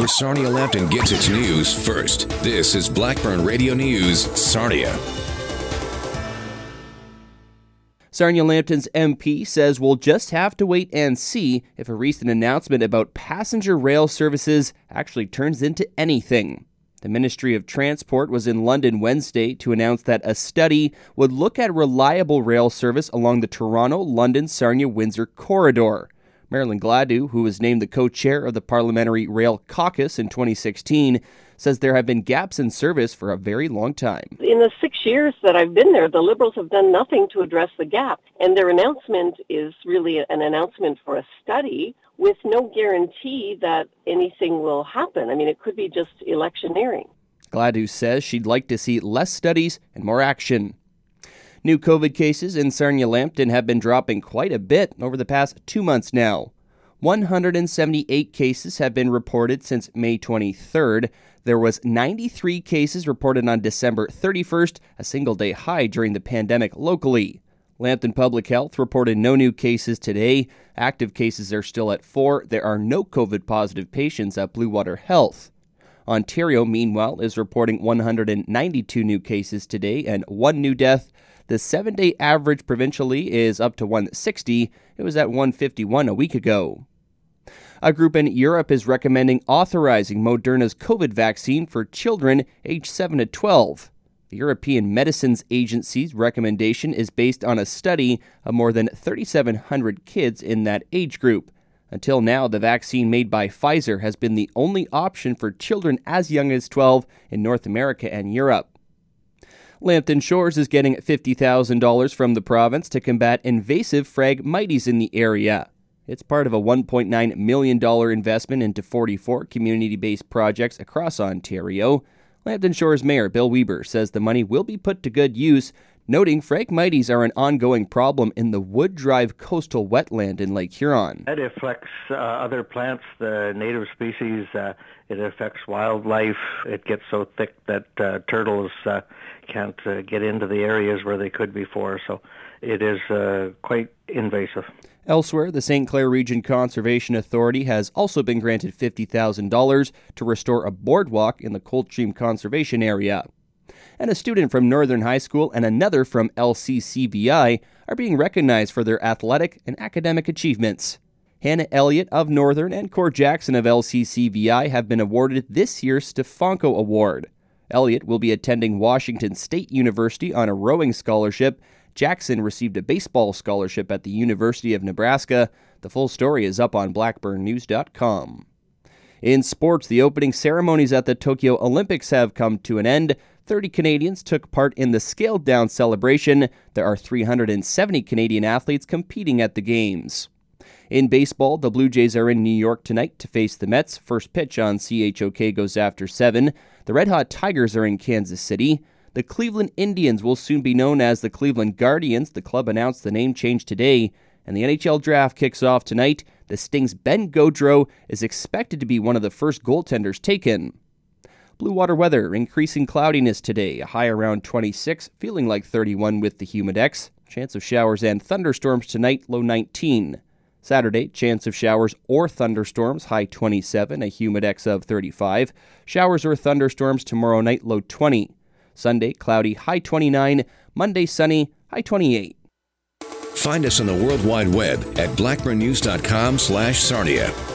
where Sarnia Lambton gets its news first. This is Blackburn Radio News, Sarnia. Sarnia Lambton's MP says we'll just have to wait and see if a recent announcement about passenger rail services actually turns into anything. The Ministry of Transport was in London Wednesday to announce that a study would look at reliable rail service along the Toronto, London, Sarnia, Windsor corridor. Marilyn Gladue, who was named the co-chair of the Parliamentary Rail Caucus in 2016, says there have been gaps in service for a very long time. In the 6 years that I've been there, the Liberals have done nothing to address the gap. And their announcement is really an announcement for a study with no guarantee that anything will happen. I mean, it could be just electioneering. Gladue says she'd like to see less studies and more action. New COVID cases in Sarnia Lambton have been dropping quite a bit over the past 2 months now. 178 cases have been reported since May 23rd. There was 93 cases reported on December 31st, a single-day high during the pandemic locally. Lambton Public Health reported no new cases today. Active cases are still at 4. There are no COVID-positive patients at Blue Water Health. Ontario, meanwhile, is reporting 192 new cases today and 1 new death. The 7-day average provincially is up to 160. It was at 151 a week ago. A group in Europe is recommending authorizing Moderna's COVID vaccine for children aged 7 to 12. The European Medicines Agency's recommendation is based on a study of more than 3,700 kids in that age group. Until now, the vaccine made by Pfizer has been the only option for children as young as 12 in North America and Europe. Lambton Shores is getting $50,000 from the province to combat invasive Phragmites in the area. It's part of a $1.9 million investment into 44 community-based projects across Ontario. Lambton Shores Mayor Bill Weber says the money will be put to good use, noting Phragmites are an ongoing problem in the Wood Drive coastal wetland in Lake Huron. It affects other plants, the native species. It affects wildlife. It gets so thick that turtles can't get into the areas where they could before, so it is quite invasive. Elsewhere, the St. Clair Region Conservation Authority has also been granted $50,000 to restore a boardwalk in the Coldstream Conservation Area. And a student from Northern High School and another from LCCVI are being recognized for their athletic and academic achievements. Hannah Elliott of Northern and Cor Jackson of LCCVI have been awarded this year's Stefanko Award. Elliott will be attending Washington State University on a rowing scholarship. Jackson received a baseball scholarship at the University of Nebraska. The full story is up on blackburnnews.com. In sports, the opening ceremonies at the Tokyo Olympics have come to an end. 30 Canadians took part in the scaled-down celebration. There are 370 Canadian athletes competing at the Games. In baseball, the Blue Jays are in New York tonight to face the Mets. First pitch on CHOK goes after 7. The Red Hot Tigers are in Kansas City. The Cleveland Indians will soon be known as the Cleveland Guardians. The club announced the name change today. And the NHL draft kicks off tonight. The Sting's Ben Gaudreau is expected to be one of the first goaltenders taken. Blue Water weather, increasing cloudiness today. A high around 26, feeling like 31 with the Humidex. Chance of showers and thunderstorms tonight, low 19. Saturday, chance of showers or thunderstorms, high 27, a Humidex of 35. Showers or thunderstorms tomorrow night, low 20. Sunday, cloudy, high 29. Monday, sunny, high 28. Find us on the World Wide Web at blackburnnews.com/Sarnia.